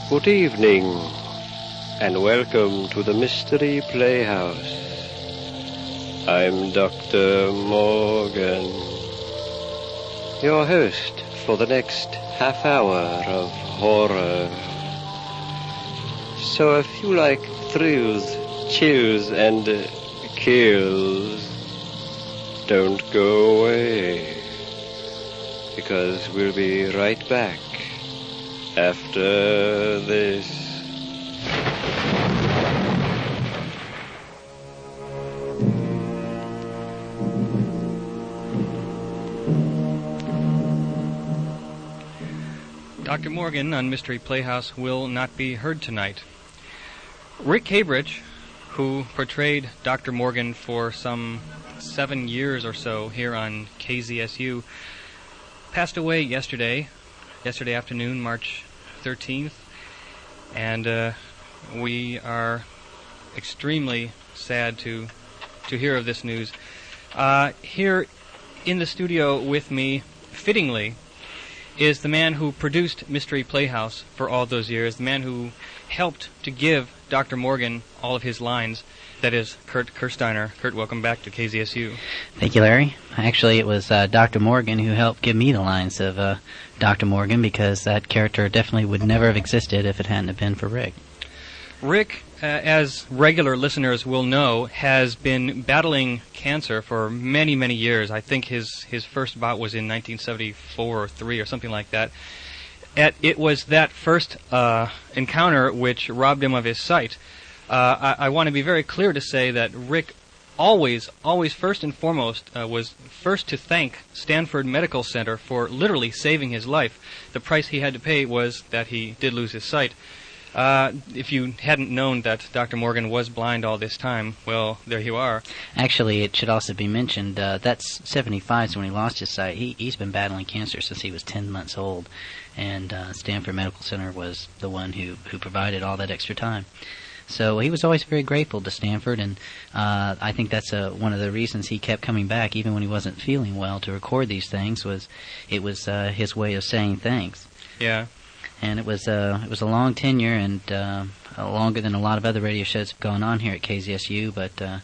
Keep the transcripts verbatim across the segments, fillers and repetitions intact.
Good evening, and welcome to the Mystery Playhouse. I'm Doctor Morgan, your host for the next half hour of horror. So if you like thrills, chills, and uh, kills, don't go away, because we'll be right back after this. Doctor Morgan on Mystery Playhouse will not be heard tonight. Rick Cabridge, who portrayed Doctor Morgan for some seven years or so here on K Z S U, passed away yesterday, yesterday afternoon, March thirteenth, and uh, we are extremely sad to to hear of this news. Uh, here in the studio with me, fittingly, is the man who produced Mystery Playhouse for all those years, the man who helped to give Doctor Morgan all of his lines. That is Kurt Kirsteiner. Kurt, welcome back to K Z S U. Thank you, Larry. Actually, it was uh, Doctor Morgan who helped give me the lines of uh, Doctor Morgan, because that character definitely would never have existed if it hadn't have been for Rick. Rick, uh, as regular listeners will know, has been battling cancer for many, many years. I think his, his first bout was in nineteen seventy-four or three or something like that. At, it was that first uh, encounter which robbed him of his sight. Uh, I, I want to be very clear to say that Rick always, always first and foremost uh, was first to thank Stanford Medical Center for literally saving his life. The price he had to pay was that he did lose his sight. Uh, if you hadn't known that Doctor Morgan was blind all this time, well, there you are. Actually, it should also be mentioned, uh, that's seventy-five, so when he lost his sight, he, he's been battling cancer since he was ten months old, and uh, Stanford Medical Center was the one who, who provided all that extra time. So he was always very grateful to Stanford, and uh, I think that's uh, one of the reasons he kept coming back, even when he wasn't feeling well, to record these things. Was it was uh, his way of saying thanks. Yeah. And it was uh, it was a long tenure, and uh, longer than a lot of other radio shows have gone on here at K Z S U. But uh,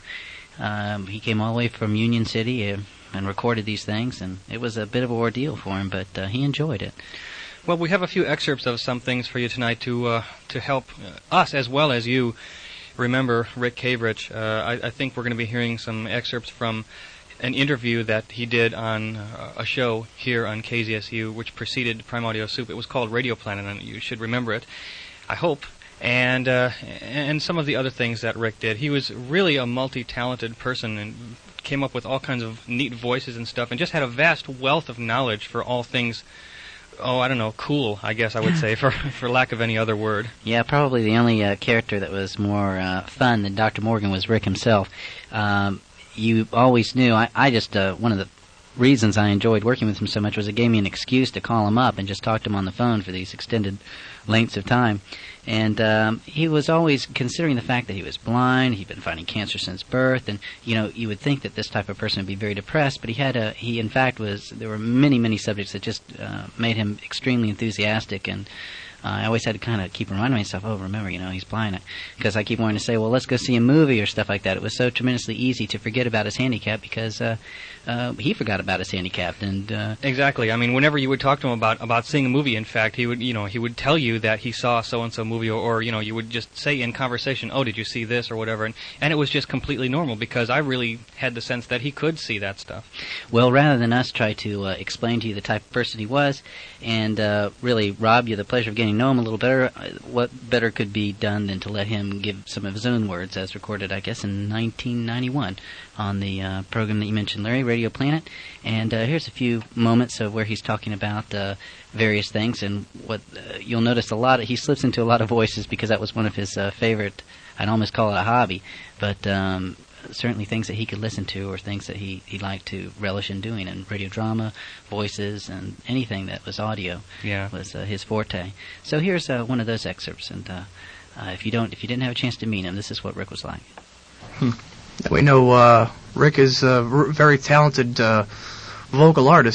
um, he came all the way from Union City uh, and recorded these things, and it was a bit of an ordeal for him, but uh, he enjoyed it. Well, we have a few excerpts of some things for you tonight to uh, to help us as well as you remember Rick Cabridge. Uh, I, I think we're going to be hearing some excerpts from an interview that he did on uh, a show here on K Z S U, which preceded Prime Audio Soup. It was called Radio Planet, and you should remember it, I hope. And uh, and some of the other things that Rick did. He was really a multi-talented person and came up with all kinds of neat voices and stuff, and just had a vast wealth of knowledge for all things. Oh, I don't know, cool, I guess I would say, for for lack of any other word. Yeah, probably the only uh, character that was more uh, fun than Doctor Morgan was Rick himself. Um, you always knew, I, I just, uh, one of the reasons I enjoyed working with him so much was it gave me an excuse to call him up and just talk to him on the phone for these extended lengths of time. And um, he was always considering the fact that he was blind. He'd been fighting cancer since birth, and you know you would think that this type of person would be very depressed. But he had a he in fact was there were many many subjects that just uh, made him extremely enthusiastic. And uh, I always had to kind of keep reminding myself, oh, remember, you know, he's blind, because I keep wanting to say, well, let's go see a movie or stuff like that. It was so tremendously easy to forget about his handicap because uh, uh, he forgot about his handicap. And uh, exactly. I mean, whenever you would talk to him about about seeing a movie, in fact, he would you know he would tell you that he saw so and so movie, or, or you know you would just say in conversation, oh, did you see this or whatever, and and it was just completely normal because I really had the sense that he could see that stuff. Well, rather than us try to uh, explain to you the type of person he was and uh, really rob you of the pleasure of getting to know him a little better, what better could be done than to let him give some of his own words, as recorded, I guess, in nineteen ninety-one on the uh, program that you mentioned, Larry, Radio Planet. And uh, here's a few moments of where he's talking about uh, various things, and what uh, you'll notice a lot of, he slips into a lot of voices because that was one of his uh, favorite, I'd almost call it a hobby, but um, certainly things that he could listen to or things that he, he liked to relish in doing, and radio drama, voices, and anything that was audio yeah. was uh, his forte. So here's uh, one of those excerpts, and uh, uh, if you don't, if you didn't have a chance to meet him, this is what Rick was like. Hmm. We know uh, Rick is a r- very talented uh, vocal artist.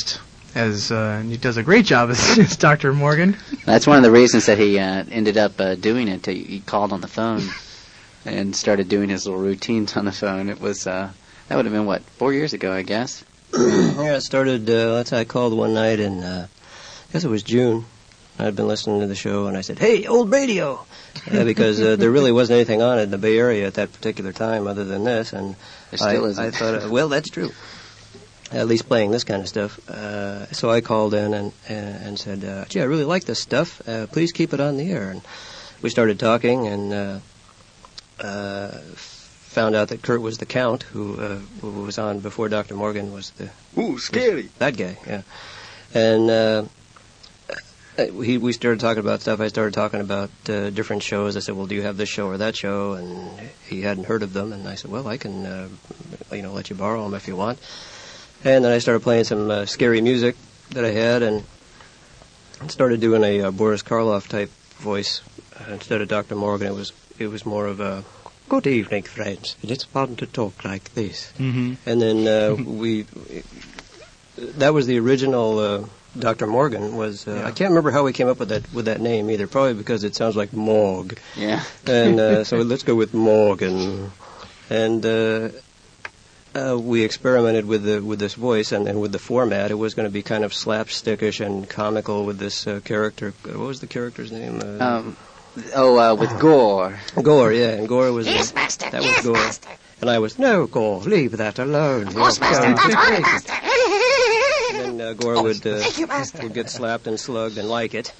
as uh, and he does a great job as, as Doctor Morgan. That's one of the reasons that he uh, ended up uh, doing it. He, he called on the phone and started doing his little routines on the phone. It was uh, that would have been what four years ago, I guess. Yeah, it started. Uh, that's how I called one night in. Uh, I guess it was June. I'd been listening to the show, and I said, "Hey, old radio," uh, because uh, there really wasn't anything on it in the Bay Area at that particular time other than this, and There still I, isn't. I thought, uh, well, that's true. At least playing this kind of stuff. Uh, so I called in and and, and said, uh, "Gee, I really like this stuff. Uh, please keep it on the air." And we started talking, and uh, uh, found out that Kurt was the Count, who, uh, who was on before Doctor Morgan was the Ooh, scary. was that guy. Yeah, and. Uh, He, we started talking about stuff. I started talking about uh, different shows. I said, "Well, do you have this show or that show?" And he hadn't heard of them. And I said, "Well, I can, uh, you know, let you borrow them if you want." And then I started playing some uh, scary music that I had, and started doing a uh, Boris Karloff type voice uh, instead of Doctor Morgan. It was it was more of a "Good evening, friends. It's fun to talk like this." Mm-hmm. And then uh, we that was the original. Uh, Doctor Morgan was. Uh, Yeah. I can't remember how we came up with that with that name either. Probably because it sounds like Morg. Yeah. And uh, so let's go with Morgan. And uh, uh, we experimented with the with this voice and, and with the format. It was going to be kind of slapstickish and comical with this uh, character. What was the character's name? Uh, Um, oh, uh, with Gore. Gore. Yeah, and Gore was. Yes, uh, master. That was Yes, Gore. master. And I was no Gore. Leave that alone. Of course, You're master. going That's too right, crazy. master. And then uh, Gore would uh, Thank you, master. would get slapped and slugged and like it.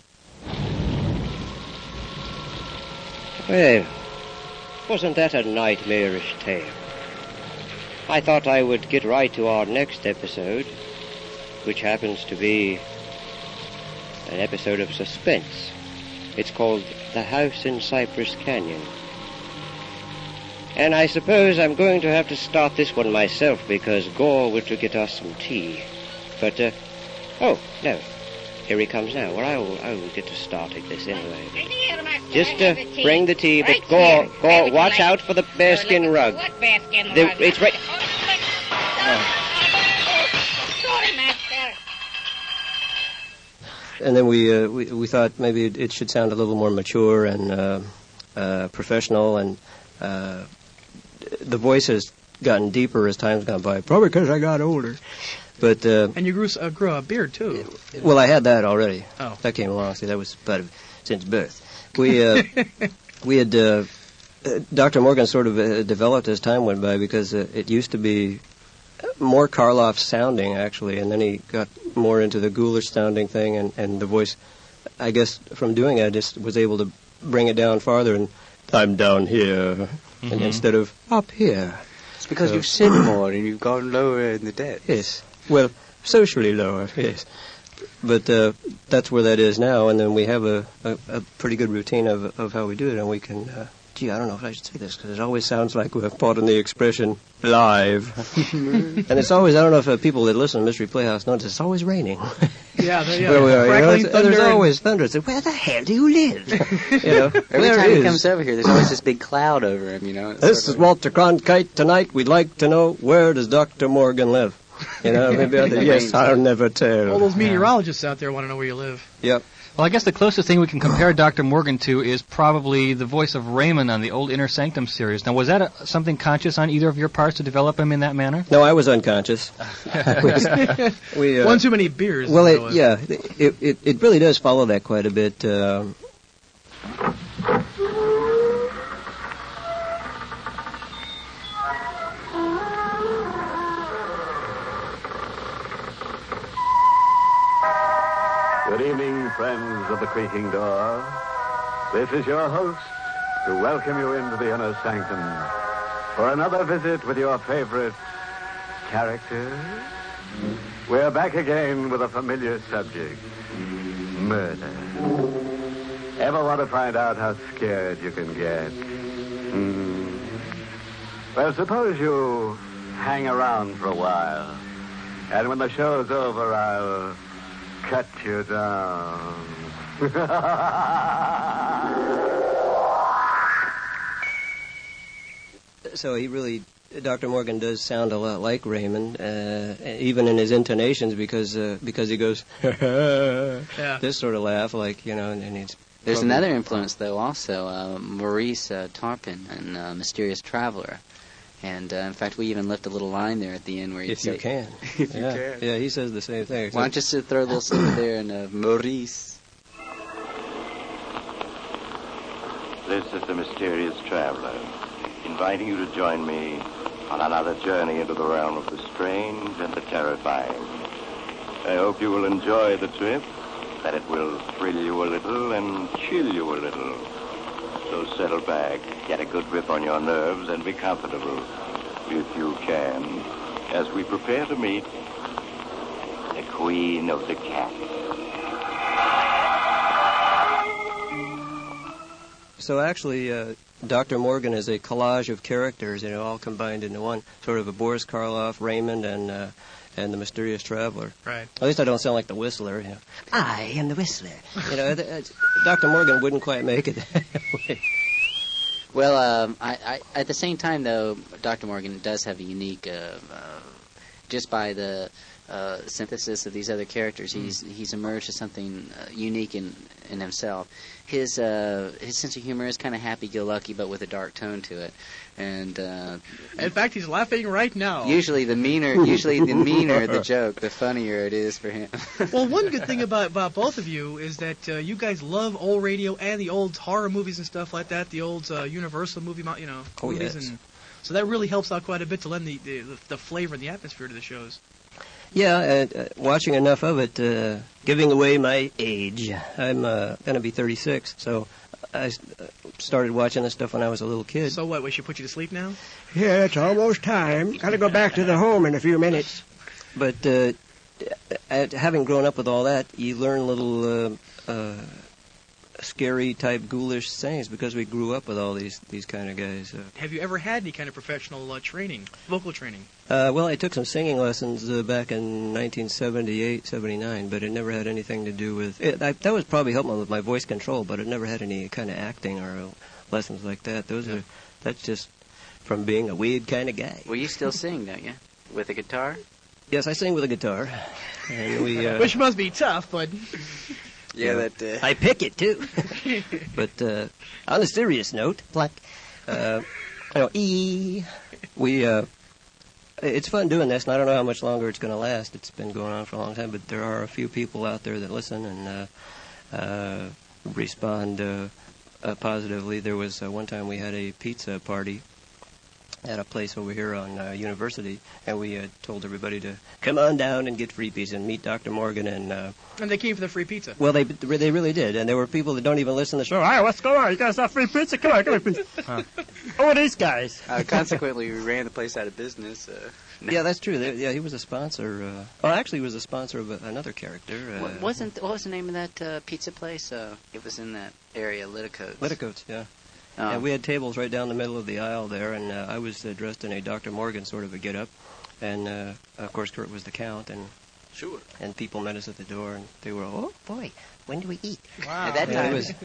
Well, wasn't that a nightmarish tale? I thought I would get right to our next episode, which happens to be an episode of suspense. It's called The House in Cypress Canyon. And I suppose I'm going to have to start this one myself because Gore went to get us some tea. But, uh, oh, no. Here he comes now. Well, I will, I will get to starting this anyway. Just uh, bring the tea, but Gore, Gore, watch out for the bearskin rug. What bearskin The- rug? it's right- Sorry, master. And then we, uh, we we thought maybe it, it should sound a little more mature and uh, uh, professional, and uh, the voice has gotten deeper as time's gone by. Probably because I got older. But uh, And you grew, s- uh, grew a beard, too. well, I had that already. Oh. That came along. See, that was part of since birth. We uh, we had uh, uh, Doctor Morgan sort of uh, developed as time went by because uh, it used to be more Karloff sounding actually, and then he got more into the ghoulish sounding thing, and, and the voice, I guess, from doing it, I just was able to bring it down farther, and I'm down here, Mm-hmm. and instead of up here. It's because So- you've sinned more and you've gone lower in the depths. Yes. Well, socially lower, yes. But uh, that's where that is now, and then we have a, a, a pretty good routine of of how we do it, and we can, uh, gee, I don't know if I should say this, because it always sounds like we're, pardon the expression, live. And it's always, I don't know if uh, people that listen to Mystery Playhouse notice, it's always raining. Yeah, the, yeah. Where we are, you know, Crackling it's- and there's thunder and- always thunder. It's like, where the hell do you live? You know, Every where time is? he comes over here, there's always this big cloud over him, you know. It's This sort is of- Walter Cronkite. Tonight, we'd like to know, where does Doctor Morgan live? You know, maybe I'll, yes, I'll never tell. All those meteorologists out there want to know where you live. Yep. Well, I guess the closest thing we can compare Doctor Morgan to is probably the voice of Raymond on the old Inner Sanctum series. Now, was that a, something conscious on either of your parts to develop him in that manner? No, I was unconscious. we, uh, One too many beers. well, to it, go with. yeah, it, it it really does follow that quite a bit. Um, Good evening, friends of the creaking door. This is your host to welcome you into the inner sanctum for another visit with your favorite characters. We're back again with a familiar subject, murder. Ever want to find out how scared you can get? Hmm. Well, suppose you hang around for a while, and when the show's over, I'll cut you down. so he really Doctor Morgan does sound a lot like Raymond, uh, even in his intonations, because uh, because he goes Yeah. this sort of laugh, like, you know, and, and he's. There's probably- another influence, though, also, uh, Maurice uh, Tarpin and uh, Mysterious Traveler. And, uh, in fact, we even left a little line there at the end where you If say... you can. If you yeah. can. Yeah, he says the same thing. Why don't you sit, throw a little something there and uh, Maurice... This is the Mysterious Traveler, inviting you to join me on another journey into the realm of the strange and the terrifying. I hope you will enjoy the trip, that it will thrill you a little and chill you a little. So settle back, get a good grip on your nerves, and be comfortable, if you can, as we prepare to meet the Queen of the Cat. So actually, uh, Doctor Morgan is a collage of characters, you know, all combined into one, sort of a Boris Karloff, Raymond, and uh, and the Mysterious Traveler. Right. At least I don't sound like the Whistler. You know, I am the Whistler. You know, th- th- Doctor Morgan wouldn't quite make it that way. Well, um, I, I, at the same time, though, Doctor Morgan does have a unique, uh, uh, just by the uh, synthesis of these other characters, he's he's emerged as something uh, unique in in himself. His uh, his sense of humor is kind of happy-go-lucky, but with a dark tone to it, and uh, In fact, he's laughing right now. usually the meaner, usually the meaner the joke, the funnier it is for him. Well, one good thing about, about both of you is that uh, you guys love old radio and the old horror movies and stuff like that, the old uh, Universal movie, mo- you know, Oh, movies, yes. and so that really helps out quite a bit to lend the, the, the flavor and the atmosphere to the shows. Yeah, uh, uh, watching enough of it, uh, giving away my age. I'm uh, going to be thirty-six, so I s- uh, started watching this stuff when I was a little kid. So what, we should put you to sleep now? Yeah, it's almost time. Gotta go back to the home in a few minutes. But uh, at, having grown up with all that, you learn little uh, uh, scary type ghoulish sayings because we grew up with all these these kind of guys. Uh, Have you ever had any kind of professional uh, training, vocal training? uh, well, I took some singing lessons uh, back in nineteen seventy-eight, seventy-nine, but it never had anything to do with it. I, that was probably helping with my voice control, but it never had any kind of acting or uh, lessons like that. Those are that's just from being a weird kind of guy. Well, you still sing, don't you? With a guitar? Yes, I sing with a guitar, and we. Uh, Which must be tough, but Yeah, that. Uh, I pick it too. But uh, on a serious note, like, uh, you know, e, we. Uh, it's fun doing this, and I don't know how much longer it's going to last. It's been going on for a long time, but there are a few people out there that listen and uh, uh, respond uh, uh, positively. There was uh, one time we had a pizza party at a place over here on uh, University, and we uh, told everybody to come on down and get free pizza and meet Doctor Morgan and. Uh, and they came for the free pizza. Well, they they really did, and there were people that don't even listen to the show. Hey, what's going on? You guys have free pizza? Come on, come on, pizza. Huh. Who are these guys? uh, consequently, we ran the place out of business. Uh, Yeah, that's true. They, yeah, he was a sponsor. Uh, well, actually, he was a sponsor of a, another character. Uh, What, wasn't what was the name of that uh, pizza place? Uh, it was in that area, Liticoats. Liticoats, yeah. Oh. And we had tables right down the middle of the aisle there, and uh, I was uh, dressed in a Doctor Morgan sort of a get-up, and uh, of course Kurt was the Count, and Sure. and people met us at the door, and they were, oh boy, when do we eat? Wow. At that Yeah, it time, was-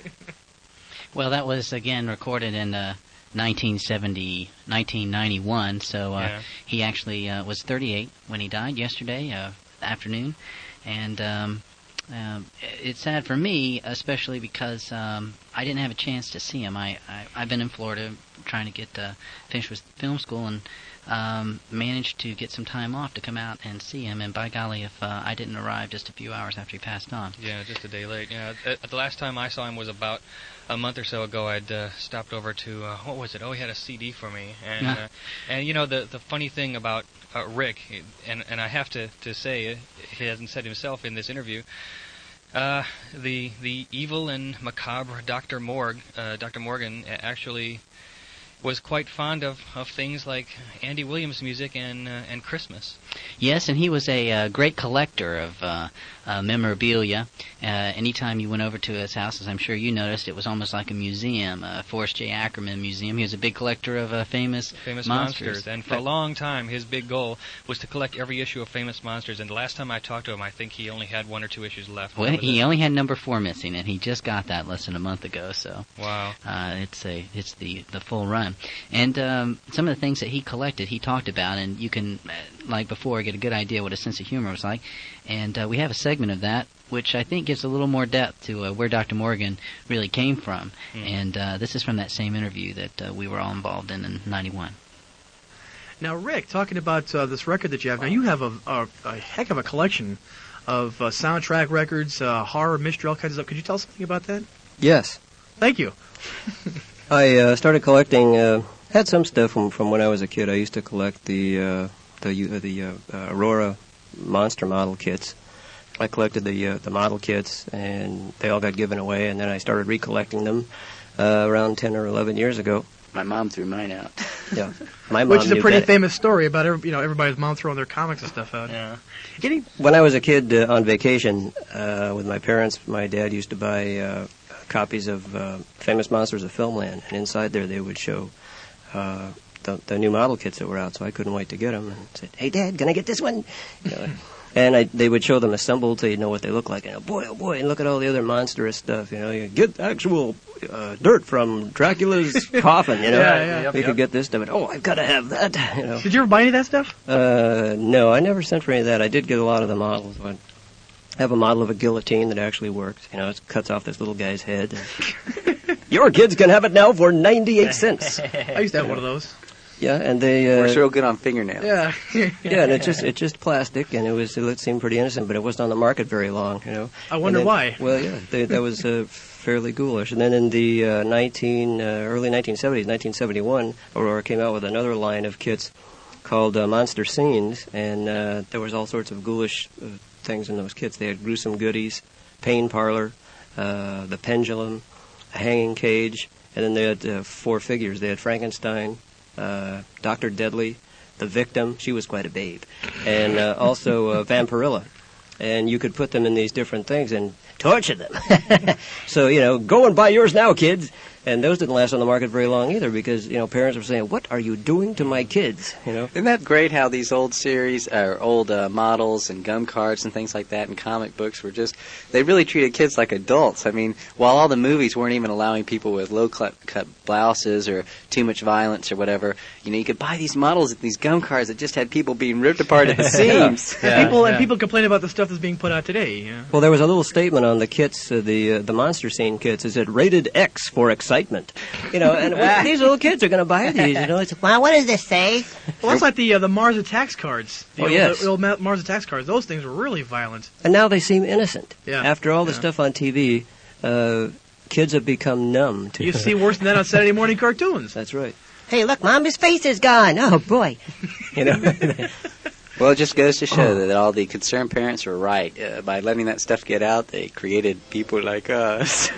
Well, that was again recorded in uh, nineteen seventy, nineteen ninety-one. So uh, Yeah. he actually uh, was thirty-eight when he died yesterday uh, afternoon, and um, um, it's sad for me, especially because um, I didn't have a chance to see him. I, I I've been in Florida trying to get uh, finished with film school and. Um, managed to get some time off to come out and see him, and by golly, if uh, I didn't arrive just a few hours after he passed on. Yeah, just a day late. Yeah, uh, the last time I saw him was about a month or so ago. I'd uh, stopped over to uh, what was it? Oh, he had a C D for me, and Yeah. uh, and you know the the funny thing about uh, Rick, and and I have to to say, uh, he hasn't said himself in this interview. Uh, the the evil and macabre Doctor Morg, uh, Doctor Morgan, uh, actually was quite fond of, of things like Andy Williams music and uh, and Christmas. Yes, and he was a uh, great collector of uh, uh, memorabilia. Uh, anytime you went over to his house, as I'm sure you noticed, it was almost like a museum, a Forrest J. Ackerman museum. He was a big collector of uh, famous, Famous monsters. monsters. And for a long time, his big goal was to collect every issue of Famous Monsters. And the last time I talked to him, I think he only had one or two issues left. Well, That was he it. only had number four missing, and he just got that less than a month ago. So Wow. uh, it's a it's the the full run. And um, some of the things that he collected, he talked about, and you can, uh, like before, get a good idea what a sense of humor was like. And uh, we have a segment of that, which I think gives a little more depth to uh, where Doctor Morgan really came from. Mm. And uh, this is from that same interview that uh, we were all involved in in ninety-one. Now, Rick, talking about uh, this record that you have, now you have a, a, a heck of a collection of uh, soundtrack records, uh, horror, mystery, all kinds of stuff. Could you tell us something about that? Yes. Thank you. I uh, started collecting, uh, had some stuff from, from when I was a kid. I used to collect the uh, the uh, the uh, uh, Aurora monster model kits. I collected the uh, the model kits, and they all got given away, and then I started recollecting them uh, around ten or eleven years ago. My mom threw mine out. Yeah, my mom Which is a knew pretty that. famous story about every, you know everybody's mom throwing their comics and stuff out. Yeah. Getting When I was a kid uh, on vacation uh, with my parents, my dad used to buy uh, copies of uh, Famous Monsters of Filmland, and inside there they would show uh, the, the new model kits that were out. So I couldn't wait to get them, and said, "Hey, Dad, can I get this one?" You know, and I, they would show them assembled so you'd know what they look like. And boy, oh boy, and look at all the other monstrous stuff. You know, you get actual uh, dirt from Dracula's coffin. You know, Yeah, yeah. Yep, we yep. could get this stuff. And, oh, I've got to have that. You know. Did you ever buy any of that stuff? Uh, no, I never sent for any of that. I did get a lot of the models. But I have a model of a guillotine that actually works. You know, it cuts off this little guy's head. Your kids can have it now for ninety-eight cents. I used to have one of those. Yeah, and they uh, Works real good on fingernails. Yeah. yeah, and it just it just plastic, and it was it seemed pretty innocent, but it wasn't on the market very long. You know. I wonder And then- why. Well, yeah, they, that was uh, fairly ghoulish. And then in the uh, nineteen uh, early nineteen seventies, nineteen seventy-one, Aurora came out with another line of kits called uh, Monster Scenes, and uh, there was all sorts of ghoulish uh, things in those kits. They had gruesome goodies, pain parlor, uh, the pendulum, a hanging cage, and then they had uh, four figures. They had Frankenstein, uh, Doctor Deadly, the victim. She was quite a babe, and uh, also uh, Vampirilla. And you could put them in these different things and torture them. So, you know, go and buy yours now, kids. And those didn't last on the market very long either because, you know, parents were saying, what are you doing to my kids? You know. Isn't that great how these old series, or old uh, models and gum cards and things like that and comic books were just, they really treated kids like adults. I mean, while all the movies weren't even allowing people with low-cut cut blouses or too much violence or whatever, you know, you could buy these models and these gum cards that just had people being ripped apart at the seams. And people and people complain about the stuff that's being put out today. Yeah. Well, there was a little statement on the kits, uh, the uh, the Monster Scene kits. It said, rated X for excitement. You know, and well, these little kids are going to buy these. You know, it's, Well, what does this say? Well, that's like the uh, the Mars Attacks cards. The Oh, old, yes. The old Ma- Mars Attacks cards. Those things were really violent. and now they seem innocent. Yeah. After all the Yeah. stuff on T V, uh, kids have become numb to You see worse than that on Saturday morning cartoons. That's right. Hey, look, Mom, his face is gone. Oh, boy. You know. Well, it just goes to show that, that all the concerned parents were right. Uh, by letting that stuff get out, they created people like us.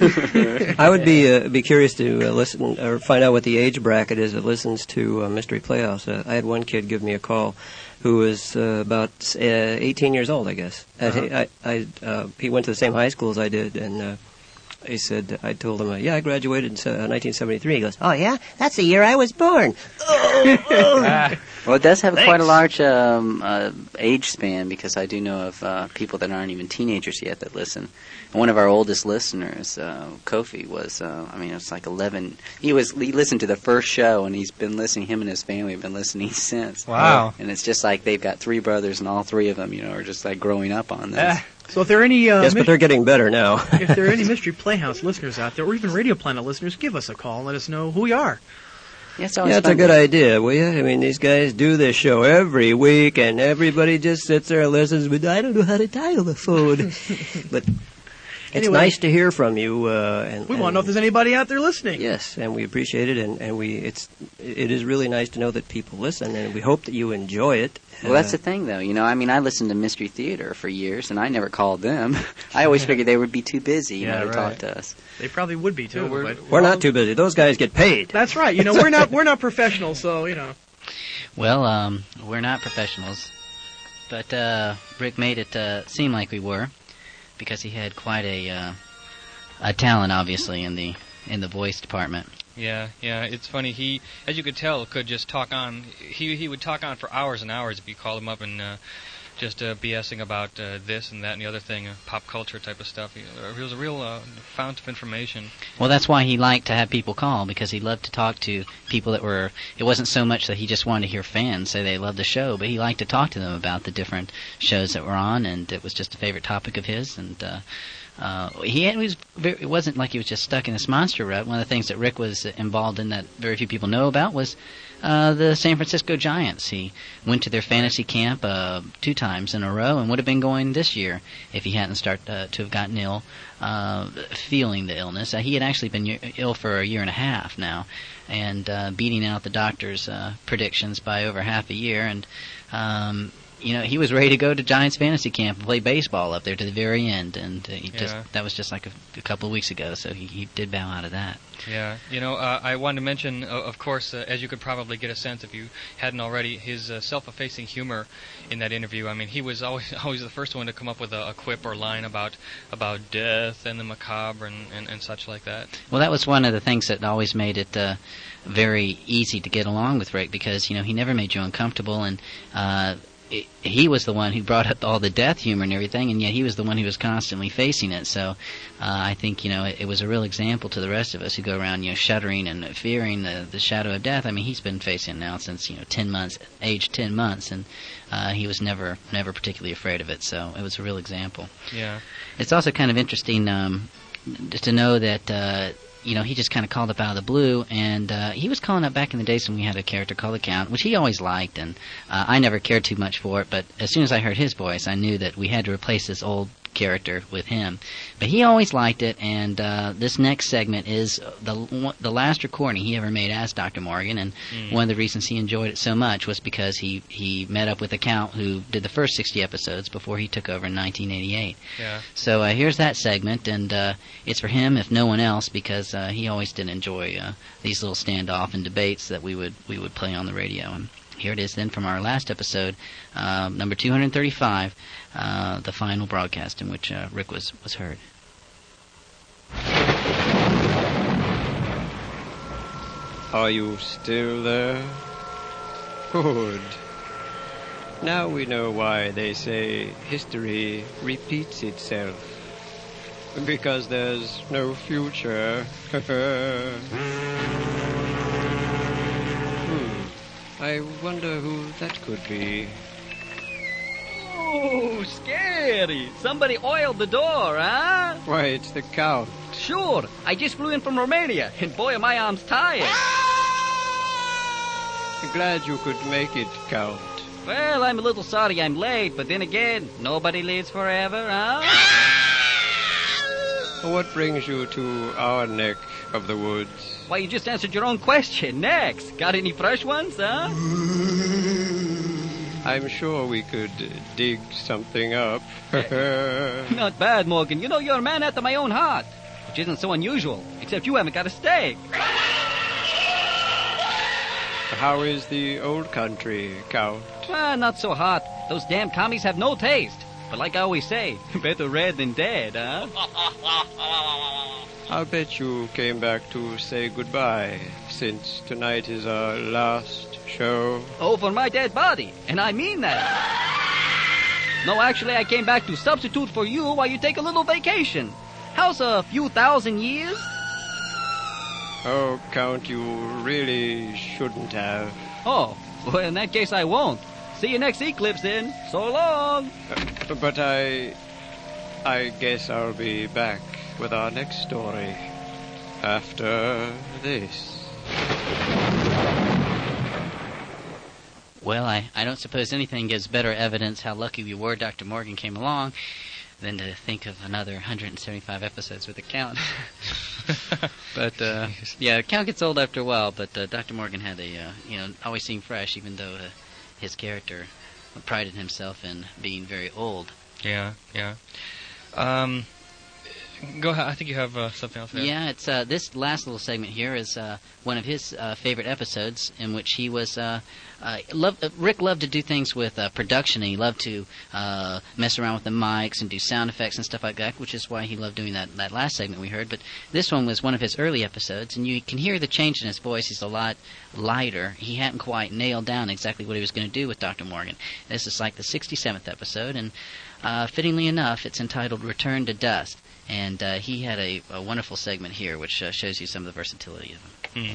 I would be uh, be curious to uh, listen or find out what the age bracket is that listens to uh, Mystery Playhouse. Uh, I had one kid give me a call who was uh, about uh, eighteen years old, I guess. And he, I, I, uh, he went to the same high school as I did, and uh, he said, I told him, uh, yeah, I graduated in uh, nineteen seventy-three. He goes, Oh, yeah? That's the year I was born. Oh, oh. Well, it does have Thanks. quite a large um, uh, age span because I do know of uh, people that aren't even teenagers yet that listen. And one of our oldest listeners, uh, Kofi, was, uh, I mean, it was like eleven. He was he listened to the first show, and he's been listening, him and his family have been listening since. Wow. And it's just like they've got three brothers, and all three of them, you know, are just like growing up on this. So if there are any uh, yes, but mis- they're getting better now. if there are any Mystery Playhouse listeners out there, or even Radio Planet listeners, give us a call and let us know who we are. Yeah, it's Yeah, always it's a fun good to- idea, will you? I mean, these guys do this show every week, and everybody just sits there and listens, but I don't know how to dial the phone. But it's Anyway. nice to hear from you. Uh, and We and want to know if there's anybody out there listening. Yes, and we appreciate it, and, and we it's it is really nice to know that people listen, and we hope that you enjoy it. Well, that's Uh, the thing, though. You know, I mean, I listened to Mystery Theater for years, and I never called them. I always figured they would be too busy, you Yeah, know, to right. talk to us. They probably would be too. Yeah, we're- but we're not too busy. Those guys get paid. that's right. You know, we're not we're not professionals, so you know. Well, um, we're not professionals, but uh, Rick made it uh, seem like we were, because he had quite a uh, a talent, obviously, in the in the voice department. Yeah, yeah, it's funny. He, as you could tell, could just talk on. He he would talk on for hours and hours if you called him up and uh, just uh, BSing about uh, this and that and the other thing, uh, pop culture type of stuff. He, uh, he was a real uh, fount of information. Well, that's why he liked to have people call, because he loved to talk to people that were, it wasn't so much that he just wanted to hear fans say they loved the show, but he liked to talk to them about the different shows that were on, and it was just a favorite topic of his, and uh, uh, he had, was very, it wasn't like he was just stuck in this monster rut. One of the things that Rick was involved in that very few people know about was Uh, the San Francisco Giants. He went to their fantasy camp uh, two times in a row and would have been going this year if he hadn't started uh, to have gotten ill, uh, feeling the illness. Uh, he had actually been y- ill for a year and a half now, and uh, beating out the doctor's uh, predictions by over half a year. And um, you know, he was ready to go to Giants fantasy camp and play baseball up there to the very end. And uh, he Yeah. just that was just like a, a couple of weeks ago, so he, he did bow out of that. Yeah, you know, uh, I wanted to mention, uh, of course, uh, as you could probably get a sense if you hadn't already, his uh, self-effacing humor in that interview. I mean, he was always always the first one to come up with a, a quip or line about about death and the macabre and, and, and such like that. Well, that was one of the things that always made it uh, very easy to get along with Rick, because, you know, he never made you uncomfortable, and uh, it, he was the one who brought up all the death humor and everything, and yet he was the one who was constantly facing it. So uh, I think, you know, it, it was a real example to the rest of us who go around, you know, shuddering and fearing the, the shadow of death. I mean, he's been facing it now since, you know, ten months, age ten months, and uh, he was never, never particularly afraid of it. So it was a real example. Yeah. It's also kind of interesting um, to know that, uh, you know, he just kind of called up out of the blue, and uh, he was calling up back in the days when we had a character called the Count, which he always liked, and uh, I never cared too much for it, but as soon as I heard his voice, I knew that we had to replace this old character with him. But he always liked it, and uh, this next segment is the the last recording he ever made as Doctor Morgan, and Mm. one of the reasons he enjoyed it so much was because he, he met up with the Count, who did the first sixty episodes before he took over in nineteen eighty-eight. Yeah. So uh, here's that segment, and uh, it's for him, if no one else, because uh, he always did enjoy uh, these little standoff and debates that we would we would play on the radio. And here it is then from our last episode, uh, number two hundred thirty-five, uh, the final broadcast in which uh, Rick was, was heard. Are you still there? Good. Now we know why they say history repeats itself. Because there's no future. hmm. I wonder who that could be. Oh, scary. Somebody oiled the door, huh? Why, it's the Count. Sure. I just flew in from Romania, and boy, are my arms tired. Glad you could make it, Count. Well, I'm a little sorry I'm late, but then again, nobody lives forever, huh? What brings you to our neck of the woods? Why, you just answered your own question. Next. Got any fresh ones, huh? I'm sure we could dig something up. Not bad, Morgan. You know, you're a man after my own heart, which isn't so unusual, except you haven't got a steak. How is the old country, Count? Ah, not so hot. Those damn commies have no taste. But like I always say, better red than dead, huh? I'll bet you came back to say goodbye, since tonight is our last show. Oh, for my dead body. And I mean that. No, actually, I came back to substitute for you while you take a little vacation. How's a few thousand years? Oh, Count, you really shouldn't have. Oh, well, in that case, I won't. See you next eclipse, then. So long. Uh, but I... I guess I'll be back with our next story after this. Well, I, I don't suppose anything gives better evidence how lucky we were Doctor Morgan came along than to think of another one hundred seventy-five episodes with the Count. But, uh, yeah, Count gets old after a while, but uh, Doctor Morgan had a, uh, you know, always seemed fresh, even though uh, his character prided himself in being very old. Yeah, yeah. Um, Go ahead. I think you have uh, something else there. Yeah, it's uh, this last little segment here is uh, one of his uh, favorite episodes in which he was. Uh, uh, loved, uh, Rick loved to do things with uh, production, and he loved to uh, mess around with the mics and do sound effects and stuff like that, which is why he loved doing that, that last segment we heard. But this one was one of his early episodes, and you can hear the change in his voice. He's a lot lighter. He hadn't quite nailed down exactly what he was going to do with Doctor Morgan. This is like the sixty-seventh episode, and uh, fittingly enough, it's entitled Return to Dust. And uh, he had a, a wonderful segment here, which uh, shows you some of the versatility of him.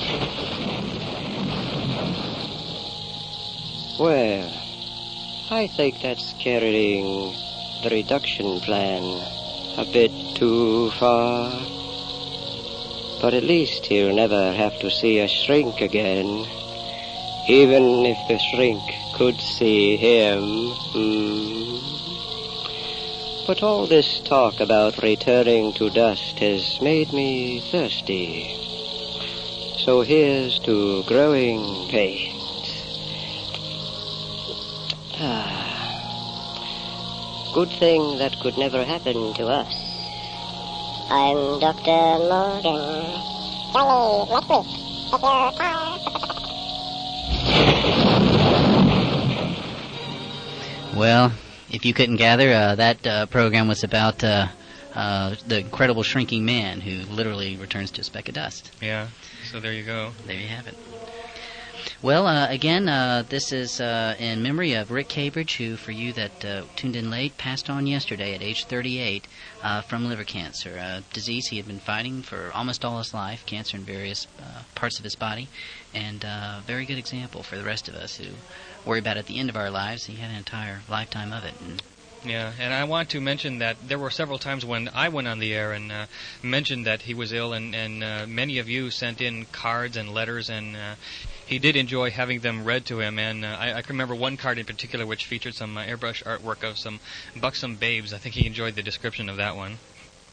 Mm. Well, I think that's carrying the reduction plan a bit too far. But at least he'll never have to see a shrink again, even if the shrink could see him. Mm. But all this talk about returning to dust has made me thirsty. So here's to growing pains. Ah. Good thing that could never happen to us. I'm Doctor Morgan. Johnny, next week. Take your car. Well, if you couldn't gather, uh, that uh, program was about uh, uh, the incredible shrinking man who literally returns to a speck of dust. Yeah, so there you go. There you have it. Well, uh, again, uh, this is uh, in memory of Rick Cabridge, who, for you that uh, tuned in late, passed on yesterday at age thirty-eight uh, from liver cancer, a disease he had been fighting for almost all his life, cancer in various uh, parts of his body, and a uh, very good example for the rest of us who worry about at the end of our lives. He had an entire lifetime of it. And yeah, and I want to mention that there were several times when I went on the air and uh, mentioned that he was ill, and, and uh, many of you sent in cards and letters, and uh, he did enjoy having them read to him. And uh, I, I can remember one card in particular which featured some uh, airbrush artwork of some buxom babes. I think he enjoyed the description of that one.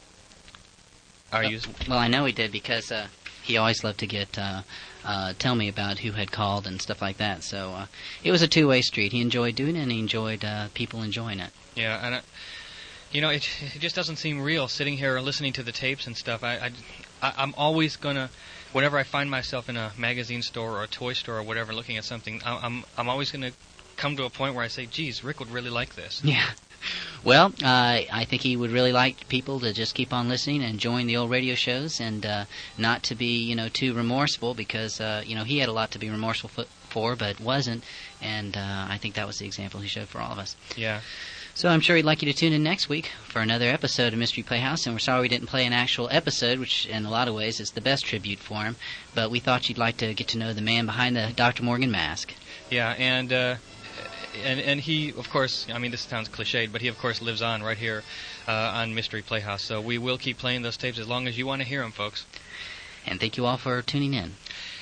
Are uh, you? Well, I know he did because uh, he always loved to get uh, uh, tell me about who had called and stuff like that. So uh, it was a two-way street. He enjoyed doing it, and he enjoyed uh, people enjoying it. Yeah, and uh, you know, it it just doesn't seem real sitting here listening to the tapes and stuff. I, I, I I'm always gonna, whenever I find myself in a magazine store or a toy store or whatever, looking at something, I, I'm I'm always gonna come to a point where I say, "Geez, Rick would really like this." Yeah. Well, uh, I think he would really like people to just keep on listening and enjoying the old radio shows, and uh, not to be, you know, too remorseful, because uh, you know, he had a lot to be remorseful for, but wasn't, and uh, I think that was the example he showed for all of us. Yeah. So I'm sure he'd like you to tune in next week for another episode of Mystery Playhouse, and we're sorry we didn't play an actual episode, which in a lot of ways is the best tribute for him, but we thought you'd like to get to know the man behind the Doctor Morgan mask. Yeah, and uh, and and he, of course, I mean, this sounds cliched, but he, of course, lives on right here uh, on Mystery Playhouse, so we will keep playing those tapes as long as you want to hear them, folks. And thank you all for tuning in.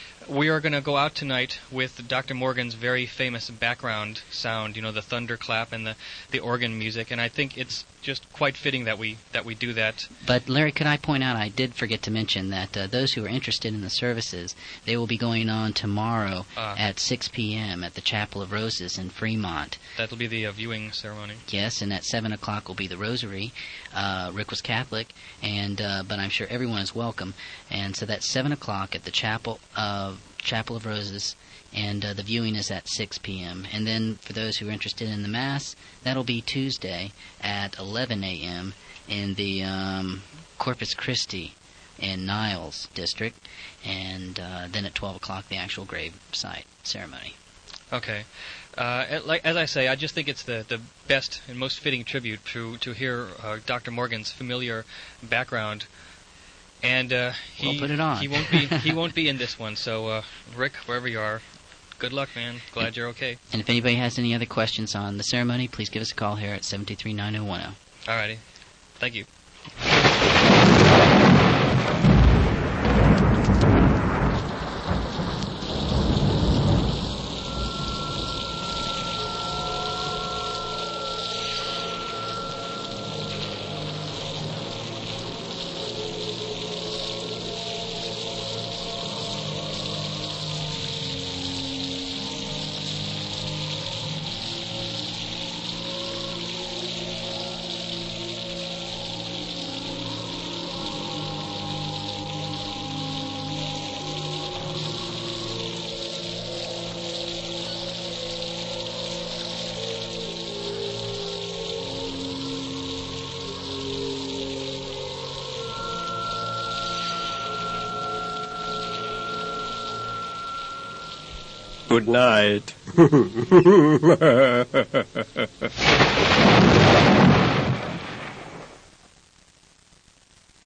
We are going to go out tonight with Doctor Morgan's very famous background sound, you know, the thunderclap and the, the organ music, and I think it's just quite fitting that we that we do that. But, Larry, could I point out, I did forget to mention that uh, those who are interested in the services, they will be going on tomorrow uh, at six p.m. at the Chapel of Roses in Fremont. That'll be the uh, viewing ceremony. Yes, and at seven o'clock will be the Rosary. Uh, Rick was Catholic, and uh, but I'm sure everyone is welcome. And so that's seven o'clock at the Chapel of Chapel of Roses, and uh, the viewing is at six p.m. And then for those who are interested in the Mass, that'll be Tuesday at eleven a.m. in the um, Corpus Christi in Niles district, and uh, then at twelve o'clock the actual grave site ceremony. Okay. Uh, like as I say, I just think it's the, the best and most fitting tribute to to hear uh, Doctor Morgan's familiar background. And uh, he we'll put it on. he won't be he won't be in this one. So uh, Rick, wherever you are, good luck, man. Glad you're okay. And if anybody has any other questions on the ceremony, please give us a call here at seven two three, nine oh one oh. Alrighty, thank you. Good night.